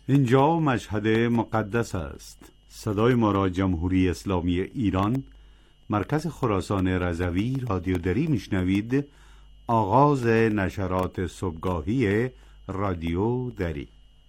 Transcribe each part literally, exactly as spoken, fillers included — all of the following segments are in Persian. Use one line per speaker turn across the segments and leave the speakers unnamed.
اینجا مشهد مقدس است. صدای ما را جمهوری اسلامی ایران، مرکز خراسان رضوی رادیو دری میشنوید. آغاز نشرات صبحگاهی رادیو دری.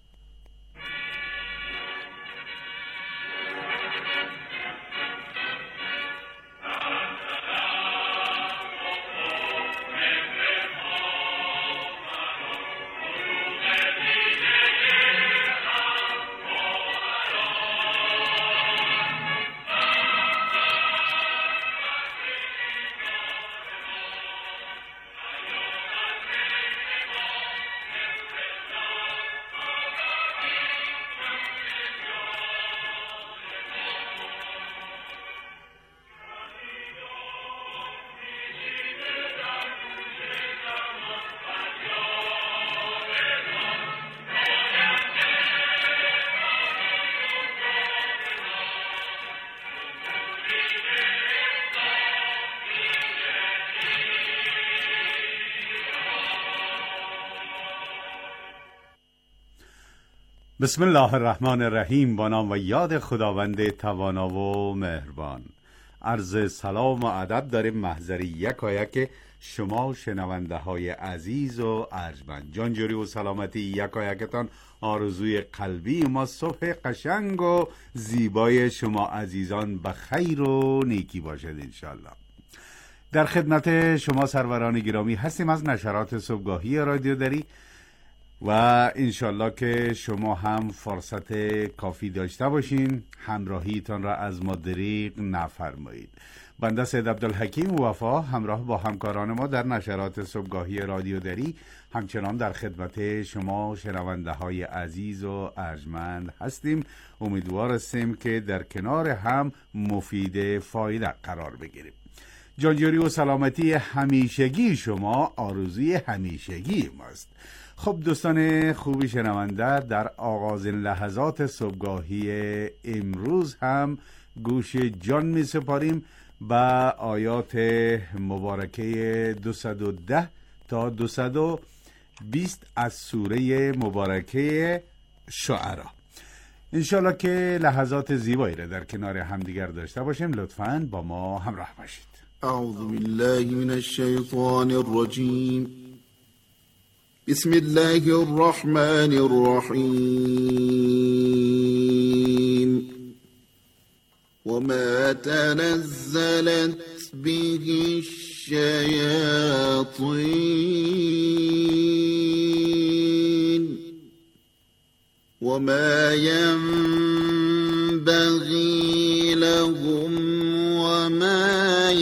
بسم الله الرحمن الرحیم. با نام و یاد خداوند توانا و مهربان. عرض سلام و ادب داریم محضر یکایک شما شنونده های عزیز و ارجمند. جانجوری و سلامتی یکایکتان آرزوی قلبی ما. صبح قشنگ و زیبای شما عزیزان به خیر و نیکی باشد انشالله. در خدمت شما سروران گرامی هستیم از نشرات صبحگاهی رادیو دری و انشالله که شما هم فرصت کافی داشته باشین، همراهیتان را از ما دریغ نفرمایید. بنده سید عبدالحکیم وفا همراه با همکاران ما در نشرات صبحگاهی رادیو دری همچنان در خدمت شما شنونده های عزیز و ارجمند هستیم. امیدوار هستیم که در کنار هم مفید فایده قرار بگیریم. جانجوری و سلامتی همیشگی شما آرزوی همیشگی ماست. خب دوستان خوبی شنونده، در آغاز لحظات صبحگاهی امروز هم گوش جان می سپاریم به آیات مبارکه دویست و ده تا دویست و بیست از سوره مبارکه شعرا. انشالله که لحظات زیبایی را در کنار همدیگر داشته باشیم. لطفاً با ما همراه باشید.
اعوذ بالله من الشیطان الرجیم. بسم الله الرحمن الرحیم. وما تنزلت به الشياطين وما ينبغي لهم وما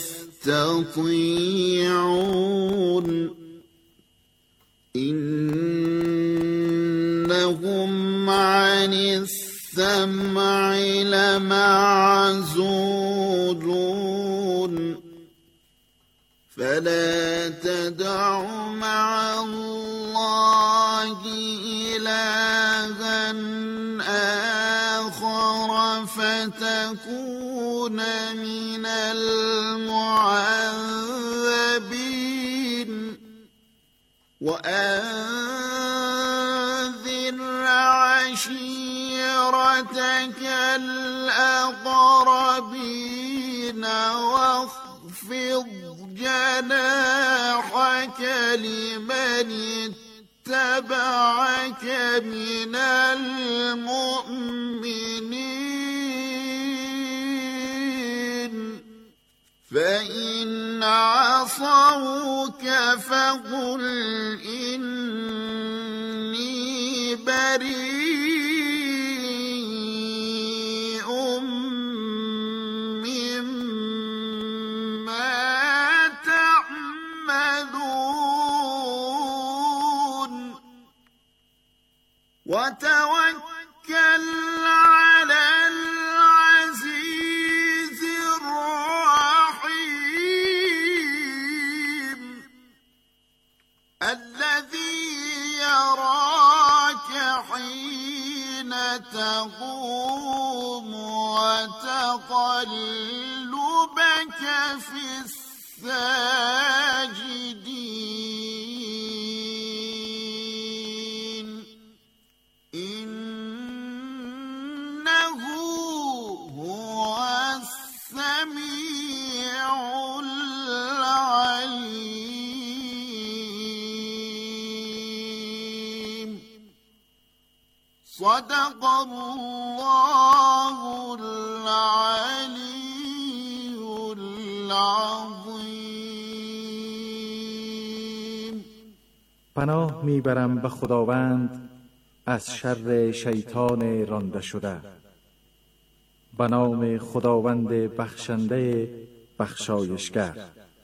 يستطيعون إنهم عن السمع لمعزولون فلا تدع مع الله إلها آخر فتكون من المعذبين وأنذر عشيرتك الأقربين واخفض جناحك لمن اتبعك من المؤمنين فإن عصوك فقل إني بريء مما تعملون وتوكل على العزيز الرحيم الذي يراك حين تقوم وتقلبك في الساجدين إن صدق الله العلی العظیم.
پناه میبرم به خداوند از شر شیطان رانده شده. به نام خداوند بخشنده بخشایشگر.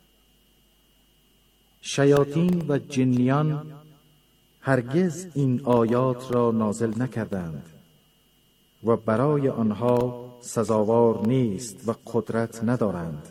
شیاطین و جنیان هرگز این آیات را نازل نکردند و برای آنها سزاوار نیست و قدرت ندارند.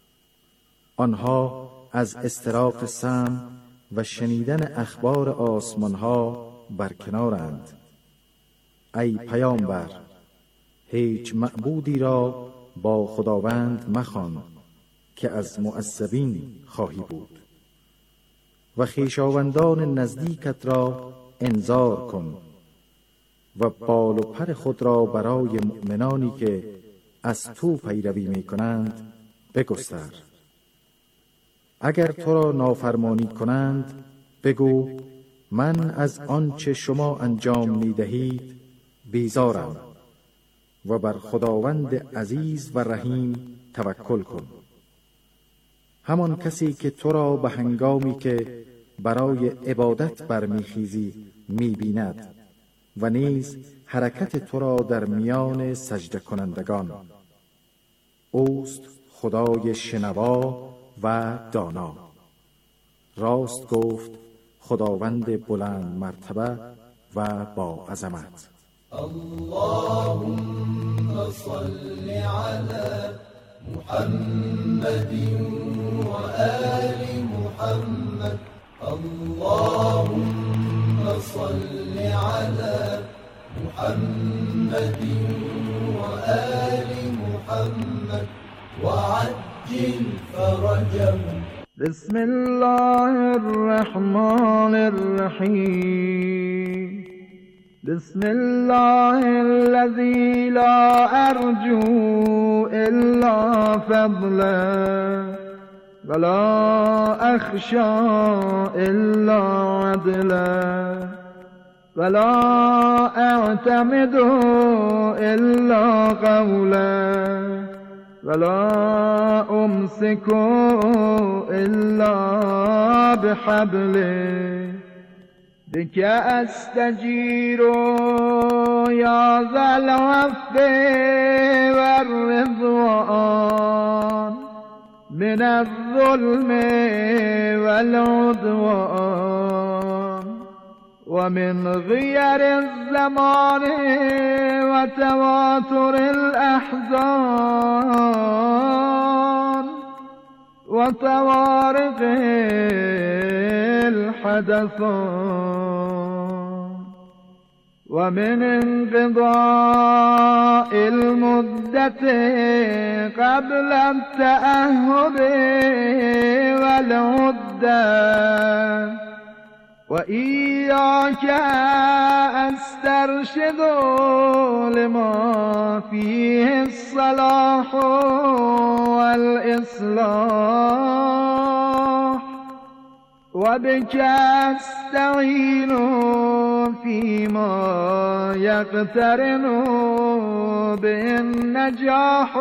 آنها از استراق سمع و شنیدن اخبار آسمانها برکنارند. ای پیامبر، هیچ معبودی را با خداوند مخوان که از معذبین خواهی بود و خویشاوندان نزدیکت را انذار کن و بال و پر خود را برای مؤمنانی که از تو پیروی می کنند بگستر. اگر تو را نافرمانی کنند بگو من از آنچه شما انجام می دهید بیزارم و بر خداوند عزیز و رحیم توکل کن. همان کسی که تو را به هنگامی که برای عبادت برمیخیزی میبیند و نیز حرکت تو را در میان سجده کنندگان. اوست خدای شنوا و دانا. راست گفت خداوند بلند مرتبه و با عظمت.
اللهم صل على محمد و آل محمد. اللهم صل على محمد و آل محمد وعجل فرجهم.
بسم الله الرحمن الرحیم. بسم الله الذي لا أرجو إلا فضله ولا أخشى إلا عدله ولا أعتمد إلا قوله ولا أمسك إلا بحبله بك أستجير يا ذا العفو والرضوان من الظلم والعدوان ومن غير الزمان وتواتر الأحزان وطوارق الحدثان ومن انقضاء المدة قبل التأهب والعدة وإياك أسترشد لما فيه الصلاح والإصلاح وبك أستعين فيما يقترن بالنجاح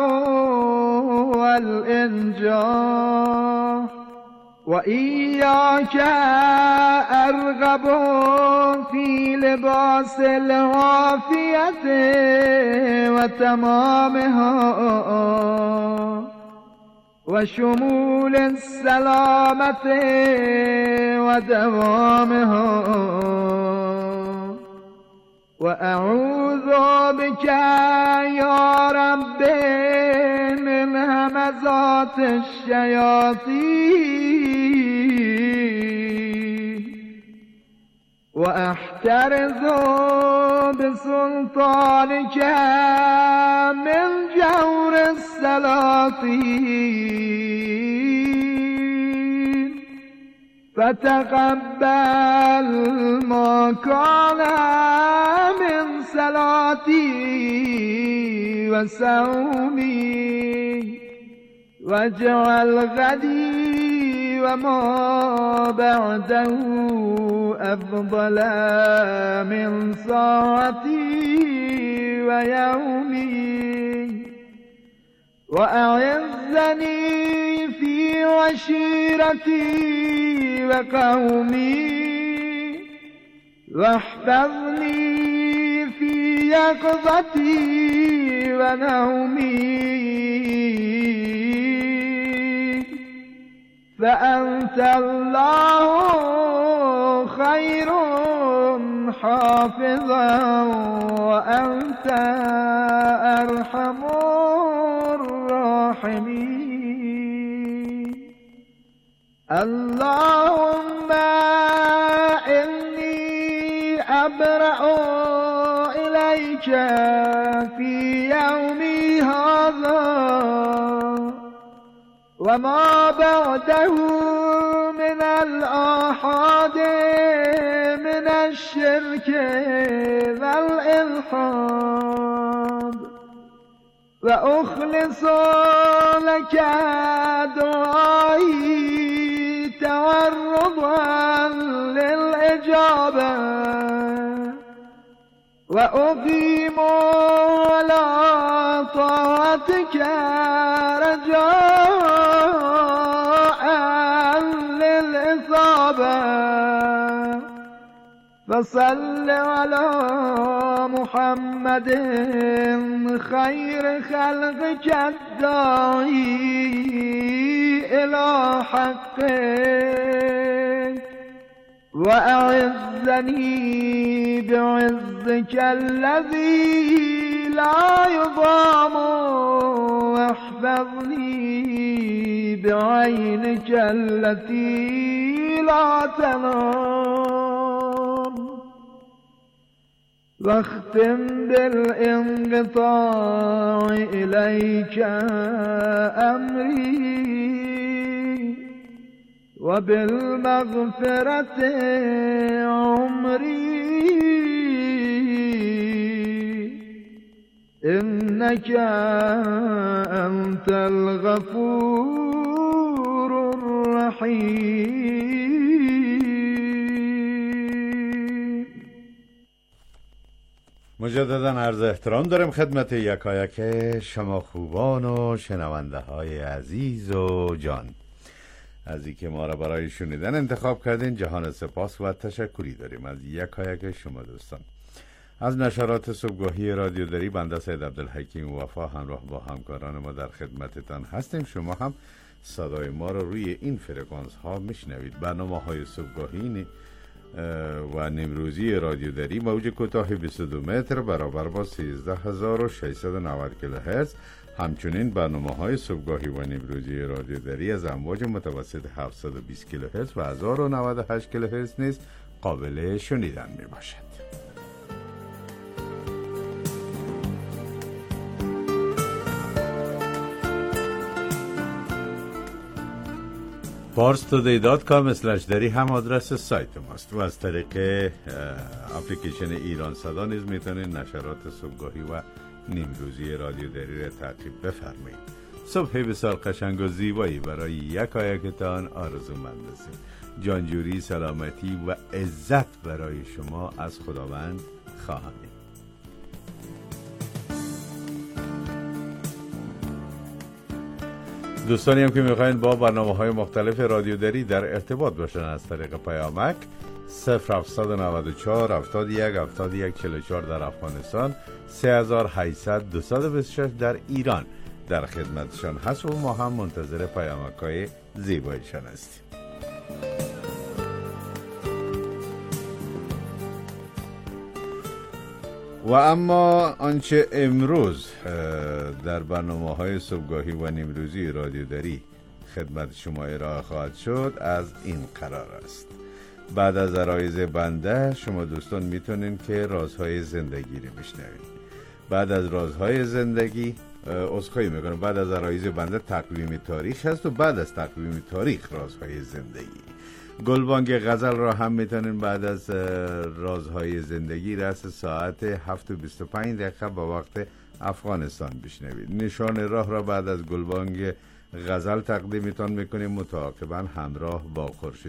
والإنجاح وإياك أرغب في لباس العافية وتمامها وشمول السلامة ودوامها وأعوذ بك يا رب من همزات الشياطين وأحترز بسلطانك من جور السلاطين فتقبل ما كان من صلاتي وصومي واجعل غدي وما بعده أفضل من ساعتي ويومي وأعزني في عشيرتي وقومي واحفظني في يقظتي ونومي فأنت الله خير حافظا وأنت أرحم الراحمين. اللهم إني أبرأ إليك في يومي هذا وما بعده من الآحاد من الشرك والإلحاد وأخلص لك دعائي تورضا للإجابة وأقيم على طاعتك رجاء للإصابة فصل على محمد خير خلقك الداعي إلى حقك وأعزني بعزك الذي لا يضام واحفظني بعينك التي لا تنام واختم بالانقطاع إليك أمري وبالمغفرة عمري إنك أنت الغفور الرحيم.
مجددا عرض احترام دارم خدمت یکایک شما خوبان و شنونده های عزیز و جان از اینکه ما را برای شنیدن انتخاب کردین. جهان سپاس و تشکری داریم از یکایک شما دوستان. از نشرات صبحگاهی رادیو دری بنده سید عبدالحکیم وفا همراه با همکاران ما در خدمتتان هستیم. شما هم صدای ما را روی این فرکانس ها میشنوید. برنامه های صبحگاهی و نیمروزی رادیو دری موج کوتاه بیست و دو متر برابر با سیزده هزار و ششصد و نود کیلوهرتز. همچنین برنامه های صبحگاهی و نیمروزی رادیو دری از امواج متوسط هفتصد و بیست کیلوهرتز و هزار و نود و هشت کیلوهرتز نیز قابل شنیدن می باشد. پارس تودی دات کام اسلش دری هم آدرس سایت ماست و از طریق اپلیکیشن ایران صدا نیز میتونید نشرات صبحگاهی و نیمروزی رادیو دری را تعقیب بفرمایید. صبح بسیار قشنگ و زیبایی برای یکایکتان آرزومند هستیم. جانجوری، سلامتی و عزت برای شما از خداوند خواهیم. دوستانی هم که میخواین با برنامه های مختلف رادیو دری در ارتباط باشن از طریق پیامک صفر هفت نه چهار هفتاد و یک هفتاد و یک چهل و چهار در افغانستان، سه هزار و هشتصد دویست و بیست و شش در ایران در خدمتشان هست و ما هم منتظر پیامک های زیبایشان هستیم. و اما آنچه امروز در برنامه های صبحگاهی و نیمروزی رادیو دری خدمت شما ارائه خواهد شد از این قرار است. بعد از عرایض بنده شما دوستان میتونین که رازهای زندگی رو بشنوید. بعد از رازهای زندگی عذرخواهی میکنم بعد از عرایض بنده تقویم تاریخ هست و بعد از تقویم تاریخ رازهای زندگی. گلبانگ غزل را هم میتونین بعد از رازهای زندگی رأس ساعت هفت و بیست و پنج دقیقه با وقت افغانستان بشنوید. نشان راه را بعد از گلبانگ غزل تقدیمتان میکنیم متعاقبا همراه با خورشید.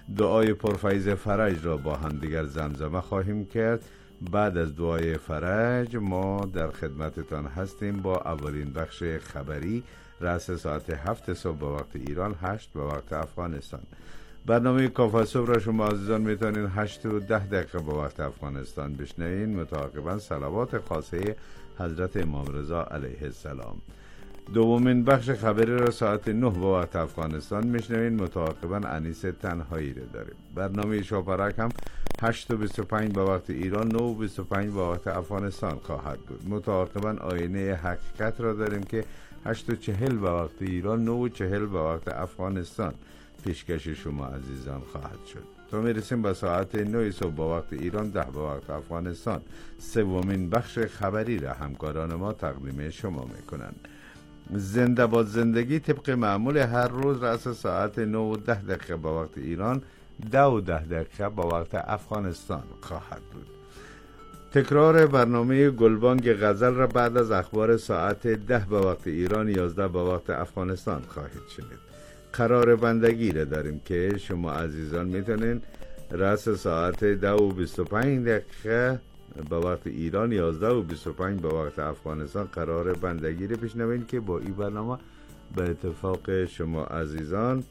دعای پرفیض فرج را با هم دیگر زمزمه خواهیم کرد. بعد از دعای فرج ما در خدمتتان هستیم با اولین بخش خبری رأس ساعت هفت صبح به وقت ایران، هشت به وقت افغانستان. برنامه کافه صبح را شما عزیزان میتونین هشت و ده دقیقه به وقت افغانستان بشنوین. متعاقبا صلوات خاصه حضرت امام رضا علیه السلام. دومین بخش خبری را ساعت نه به وقت افغانستان میشنوین. متعاقبا انیس تنهایی را داریم. برنامه شاپرک هم هشت و بیست و پنج به وقت ایران، نه و بیست و پنج به وقت افغانستان خواهد بود. متعاقبا آینه حقیقت را داریم که هشت و چهل به وقت ایران، نه و چهل به وقت افغانستان پیشکش شما عزیزان خواهد شد. تا میرسیم به ساعت نه صبح به وقت ایران، ده به وقت افغانستان. سومین بخش خبری را همکاران ما تقدیم شما میکنند. زنده باد زندگی طبق معمول هر روز رأس ساعت نه و ده دقیقه به وقت ایران، ده و ده دقیقه به وقت افغانستان خواهد بود. تکرار برنامه گلبانگ غزل را بعد از اخبار ساعت ده به وقت ایران، یازده به وقت افغانستان خواهید شنید. قرار بندگی را داریم که شما عزیزان میتونین رأس ساعت ده و بیست و پنج دقیقه به وقت ایران، یازده و بیست و پنج به وقت افغانستان قرار بندگی را بشنوین که با این برنامه به اتفاق شما عزیزان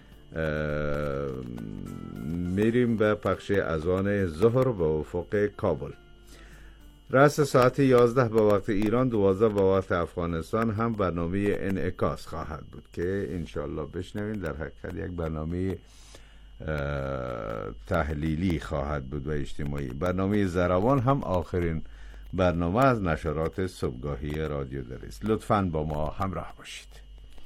میریم به پخش اذان ظهر به افق کابل. رأس ساعت یازده به وقت ایران، دوازده به وقت افغانستان هم برنامه انعکاس خواهد بود که انشالله بشنوین. در حقیقت یک برنامه تحلیلی خواهد بود و اجتماعی. برنامه زروان هم آخرین برنامه از نشرات صبحگاهی رادیو در است. لطفاً با ما همراه باشید.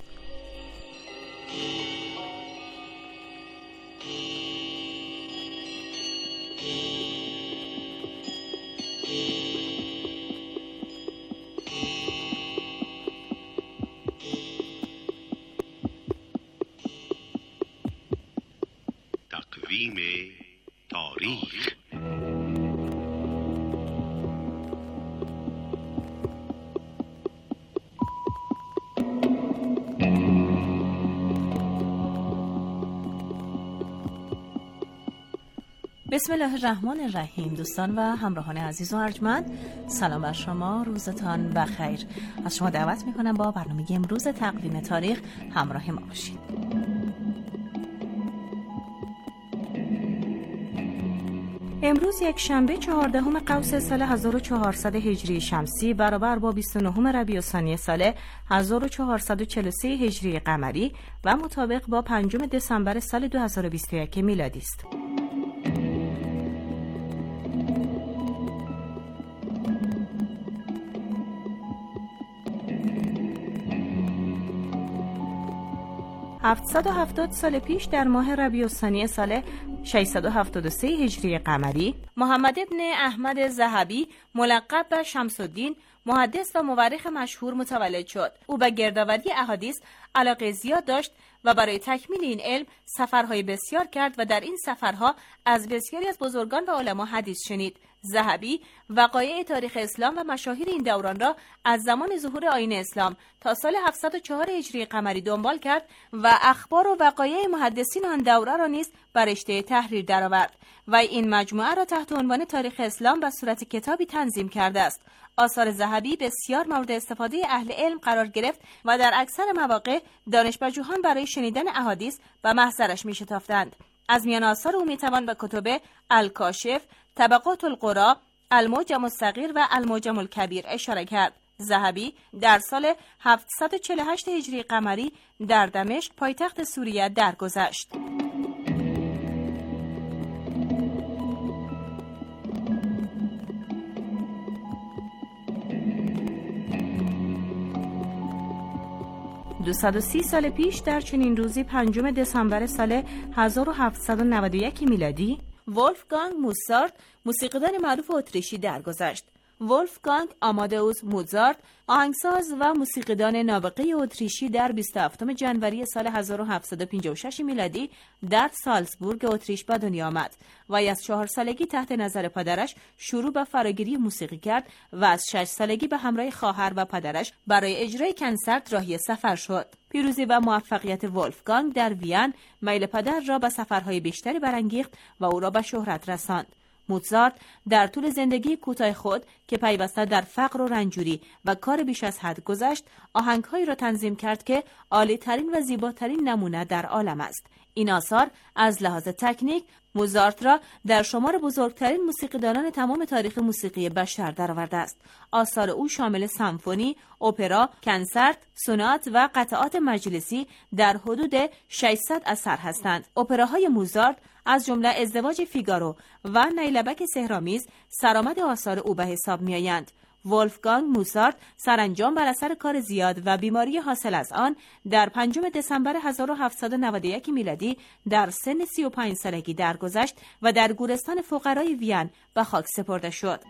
تقویم تاریخ.
بسم الله الرحمن الرحیم. دوستان و همراهان عزیز و ارجمند، سلام بر شما، روزتان بخیر. از شما دعوت میکنم با برنامه امروز تقویم تاریخ همراه ما باشید. امروز یک شنبه چهاردهم قوس سال هزار و چهارصد هجری شمسی برابر با بیست و نهم ربیع الثانی سال هزار و چهارصد و چهل و سه هجری قمری و مطابق با پنجم دسامبر سال دو هزار و بیست و یک میلادی است. هفتصد و هفتاد سال پیش در ماه ربیع الثانی سال ششصد و هفتاد و سه هجری قمری، محمد ابن احمد ذهبی ملقب به شمس الدین، محدث و مورخ مشهور متولد شد. او به گردآوری احادیث علاقه زیاد داشت و برای تکمیل این علم سفرهای بسیار کرد و در این سفرها از بسیاری از بزرگان و علما حدیث شنید. ذهبی وقایع تاریخ اسلام و مشاهیر این دوران را از زمان ظهور آیین اسلام تا سال هفتصد و چهار هجری قمری دنبال کرد و اخبار و وقایع محدثین آن دوره را نیز بر رشته تحریر درآورد و این مجموعه را تحت عنوان تاریخ اسلام به صورت کتابی تنظیم کرده است. آثار ذهبی بسیار مورد استفاده اهل علم قرار گرفت و در اکثر مواقع دانشپژوهان برای شنیدن احادیث به محضرش می‌شتافتند. از میان آثار او میتوان به کتب الکاشف، طبقات القرا، المعجم الصغیر و المعجم الکبیر اشاره کرد. ذهبی در سال هفتصد و چهل و هشت هجری قمری در دمشق پایتخت سوریه درگذشت. دویست و سی سال پیش در چنین روزی پنجم دسامبر سال هزار و هفتصد و نود و یک میلادی، ولفگانگ موزارت موسیقیدان معروف اتریشی درگذشت. ولفگانگ آمادئوس موزارت آهنگساز و موسیقیدان نابغه اتریشی در بیست و هفتم ژانویه سال هزار و هفتصد و پنجاه و شش میلادی در سالزبورگ اتریش به دنیا آمد و از چهار سالگی تحت نظر پدرش شروع به فراگیری موسیقی کرد و از شش سالگی به همراه خواهر و پدرش برای اجرای کنسرت راهی سفر شد. پیروزی و موفقیت ولفگانگ در وین میل پدر را به سفرهای بیشتری برانگیخت و او را به شهرت رساند. موزارت در طول زندگی کوتاه خود که پیوسته در فقر و رنجوری و کار بیش از حد گذشت، آهنگهایی را تنظیم کرد که عالی‌ترین و زیباترین نمونه در عالم است. این آثار از لحاظ تکنیک موزارت را در شمار بزرگترین موسیقیدانان تمام تاریخ موسیقی بشر درآورده است. آثار او شامل سمفونی، اپرا، کنسرت، سونات و قطعات مجلسی در حدود ششصد اثر هستند. اپراهای موزارت از جمله ازدواج فیگارو و نیلبک سحرآمیز سرآمد آثار او به حساب می‌آیند. ولفگانگ موزارت سرانجام بر اثر کار زیاد و بیماری حاصل از آن در پنجم دسامبر هزار و هفتصد و نود و یک میلادی در سن سی و پنج سالگی درگذشت و در گورستان فقرای وین به خاک سپرده شد.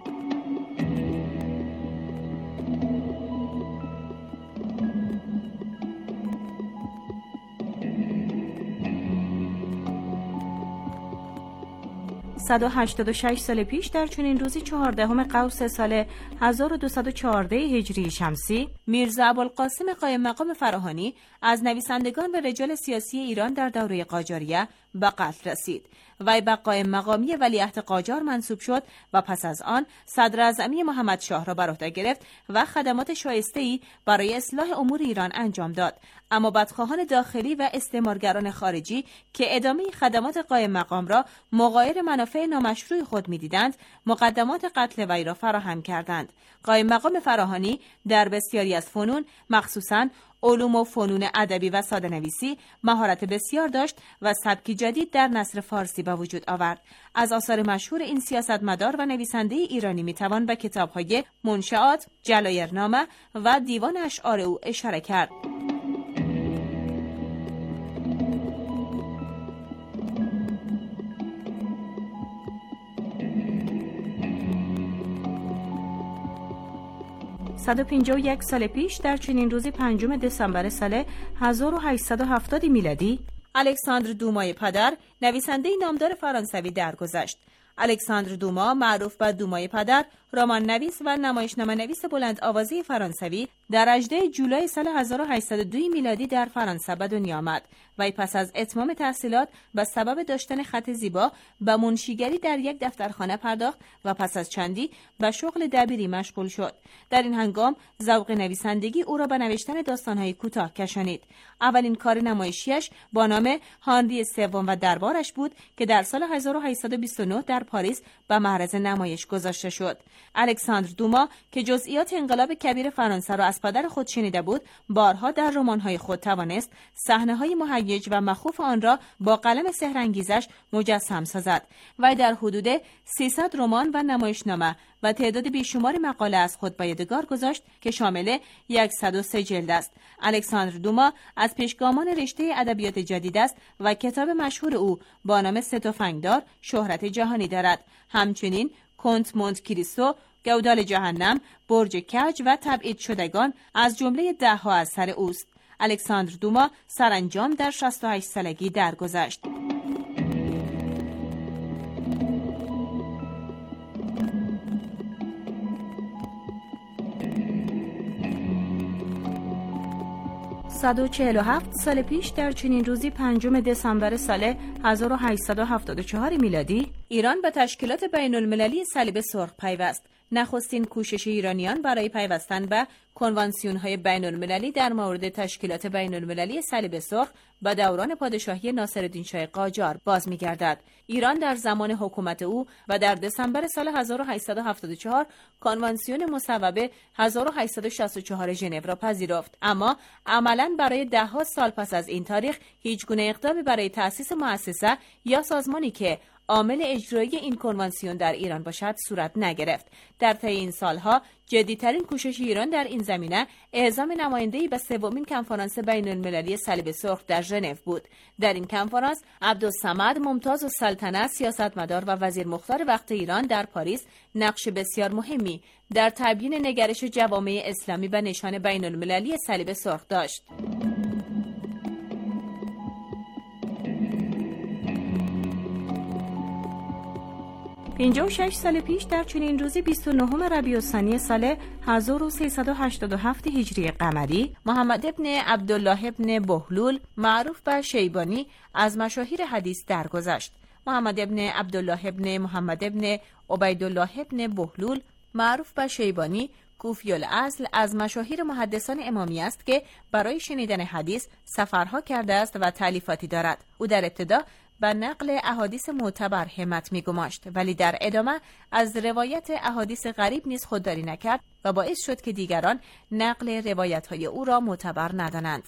صد و هشتاد و شش سال پیش در چنین روزی چهاردهم قوس سال هزار و دویست و چهارده هجری شمسی، میرزا ابوالقاسم قائم مقام فراهانی از نویسندگان و رجال سیاسی ایران در دوره قاجاریه به قتل رسید. وی به قائم مقامی ولیعهد قاجار منصوب شد و پس از آن صدر اعظمی محمد شاه را بر عهده گرفت و خدمات شایسته‌ای برای اصلاح امور ایران انجام داد. اما بدخواهان داخلی و استعمارگران خارجی که ادامه خدمات قائم مقام را مغایر منافع نامشروع خود می‌دیدند، مقدمات قتل وی را فراهم کردند. قائم مقام فراهانی در بسیاری از فنون، مخصوصاً علوم و فنون ادبی و ساده‌نویسی، مهارت بسیار داشت و سبکی جدید در نثر فارسی به وجود آورد. از آثار مشهور این سیاستمدار و نویسنده ایرانی میتوان به کتاب‌های منشآت، جلایرنامه و دیوان اشعار او اشاره کرد. صد و پنجاه و یک سال پیش در چنین روزی پنجم دسامبر سال هزار و هشتصد و هفتاد میلادی، الکساندر دومای پدر، نویسنده نامدار فرانسوی درگذشت. الکساندر دوما، معروف به دومای پدر، رمان نویس و نمایشنامه نویس بلند آوازی فرانسوی، در هجدهم جولای سال هزار و هشتصد و دو میلادی در فرانسه به دنیا آمد. وی پس از اتمام تحصیلات به سبب داشتن خط زیبا به منشیگری در یک دفترخانه پرداخت و پس از چندی به شغل دبیری مشغول شد. در این هنگام ذوق نویسندگی او را به نوشتن داستان‌های کوتاه کشانید. اولین کار نمایشیش با نام هانری سوم و دربارش بود که در سال هزار و هشتصد و بیست و نه در پاریس به معرض نمایش گذاشته شد. الکساندر دوما که جزئیات انقلاب کبیر فرانسه را از پدر خود شنیده بود، بارها در رمان‌های خود توانست صحنه‌های مهیج و مخوف آن را با قلم سحرانگیزش مجسم سازد. وی در حدود سیصد رمان و نمایشنامه و تعداد بیشمار مقاله از خود به یادگار گذاشت که شامل صد و سه جلد است. الکساندر دوما از پیشگامان رشته ادبیات جدید است و کتاب مشهور او با نام سه تفنگدار شهرت جهانی دارد. همچنین کنت مونت کریستو، گودال جهنم، برج کج و تبعید شدگان از جمله ده ها اثر اوست. الکساندر دوما سرانجام در شصت و هشت سالگی درگذشت. صد و چهل و هفت سال پیش در چنین روزی پنجم دسامبر سال هزار و هشتصد و هفتاد و چهار میلادی، ایران به تشکیلات بین المللی صلیب سرخ پیوست. نخستین کوشش ایرانیان برای پیوستن به کنوانسیون‌های بین المللی در مورد تشکیلات بین المللی صلیب سرخ به دوران پادشاهی ناصرالدین شاه قاجار باز می‌گردد. ایران در زمان حکومت او و در دسامبر سال هزار و هشتصد و هفتاد و چهار کنوانسیون مصوبه هزار و هشتصد و شصت و چهار ژنو را پذیرفت، اما عملاً برای ده‌ها سال پس از این تاریخ هیچ گونه اقدامی برای تأسیس مؤسسه یا سازمانی که عامل اجرایی این کنوانسیون در ایران باشد صورت نگرفت. در طی این سالها جدی‌ترین کوشش ایران در این زمینه اعزام نماینده‌ای به سومین کنفرانس بین المللی صلیب سرخ در ژنو بود. در این کنفرانس عبدالصمد ممتاز السلطنه، سیاستمدار و وزیر مختار وقت ایران در پاریس نقش بسیار مهمی در تبیین نگرش جوامع اسلامی به نشان بین المللی صلیب سرخ داشت. پنجاه و شش سال پیش در چنین روزی بیست و نهم ربیع الثانی سال هزار و سیصد و هشتاد و هفت هجری قمری محمد ابن عبدالله ابن بهلول معروف به شیبانی از مشاهیر حدیث درگذشت. محمد ابن عبدالله ابن محمد ابن عبیدالله ابن بهلول معروف به شیبانی کوفی الاصل از مشاهیر محدثان امامی است که برای شنیدن حدیث سفرها کرده است و تالیفاتی دارد. او در ابتدا به نقل احادیث معتبر همت می‌گماشت، ولی در ادامه از روایت احادیث غریب نیز خودداری نکرد و باعث شد که دیگران نقل روایت‌های او را معتبر ندانند.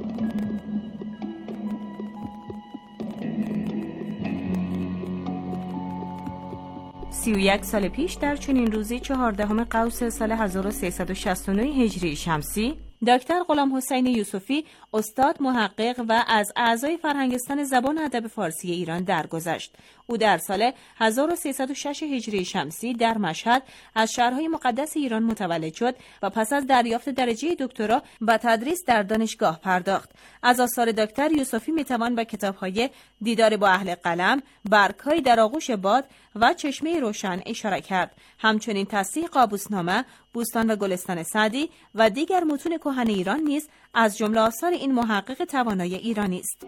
سی و یک سال پیش در چنین روزی چهاردهم قوس سال هزار و سیصد و شصت و نه هجری شمسی دکتر غلام حسین یوسفی استاد محقق و از اعضای فرهنگستان زبان و ادب فارسی ایران درگذشت. او در سال هزار و سیصد و شش هجری شمسی در مشهد از شهرهای مقدس ایران متولد شد و پس از دریافت درجه دکترا به تدریس در دانشگاه پرداخت. از آثار دکتر یوسفی میتوان به کتاب‌های دیدار با اهل قلم، برگ‌های در آغوش باد و چشمه روشن اشاره کرد. همچنین تصحیح قابوسنامه، بوستان و گلستان سعدی و دیگر متون کهن ایران نیز از جمله آثار این محقق توانای ایرانی است.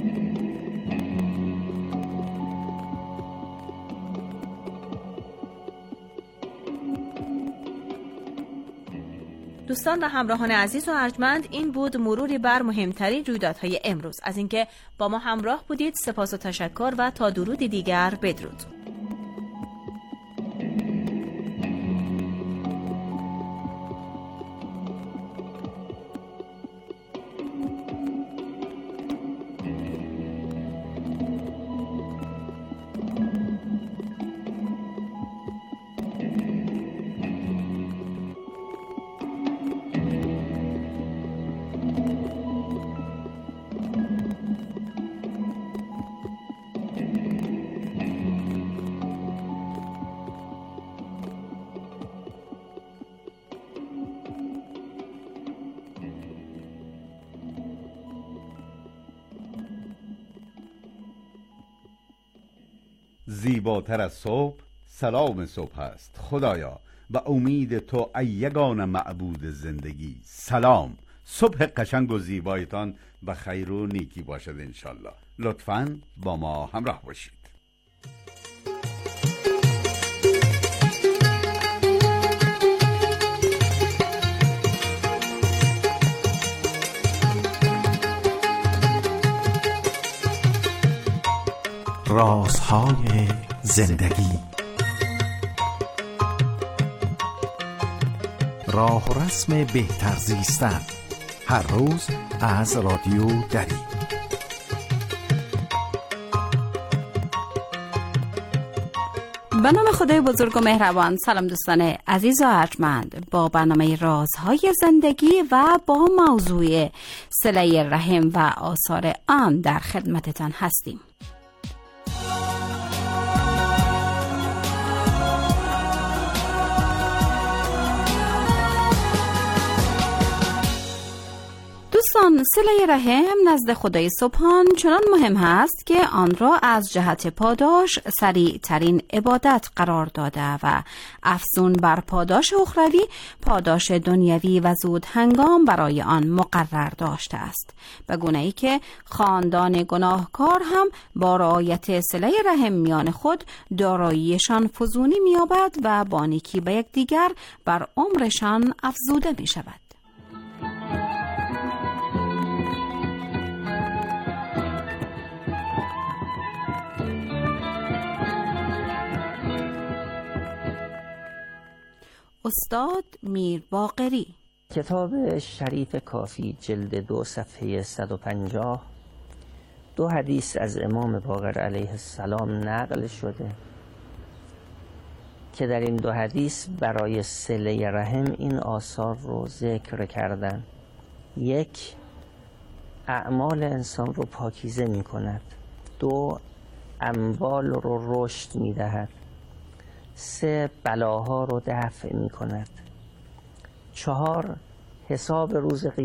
دوستان و همراهان عزیز و ارجمند، این بود مروری بر مهمترین رویدادهای امروز. از اینکه با ما همراه بودید سپاس و تشکر و تا درودی دیگر بدرود.
زیباتر از صبح سلام صبح است. خدایا به امید تو ای یگانه معبود زندگی سلام. صبح قشنگ و زیبایتان به خیر و نیکی باشد انشالله. لطفاً با ما همراه باشید.
رازهای زندگی، راه و رسم بهتر زیستن، هر روز از رادیو دری.
به نام خدای بزرگ و مهربان. سلام دوستان عزیز و ارجمند، با برنامه رازهای زندگی و با موضوع صله رحم و آثار آن در خدمتتان هستیم. دوستان، صله رحم نزد خدای سبحان چنان مهم هست که آن را از جهت پاداش سریع ترین عبادت قرار داده و افزون بر پاداش اخروی پاداش دنیوی و زود هنگام برای آن مقرر داشته است، به گونه ای که خاندان گناهکار هم با رعایت صله رحم میان خود داراییشان فزونی می‌یابد و با نیکی به یکدیگر بر عمرشان افزوده می شود. استاد میر باقری.
کتاب شریف کافی جلد دو صفحه صد و پنجاه دو حدیث از امام باقر علیه السلام نقل شده که در این دو حدیث برای صله رحم این آثار رو ذکر کردن. یک، اعمال انسان رو پاکیزه می کند. دو، اموال رو رشد می دهد. سه، بلاها رو دفع می کند. چهار، حساب روز قیامت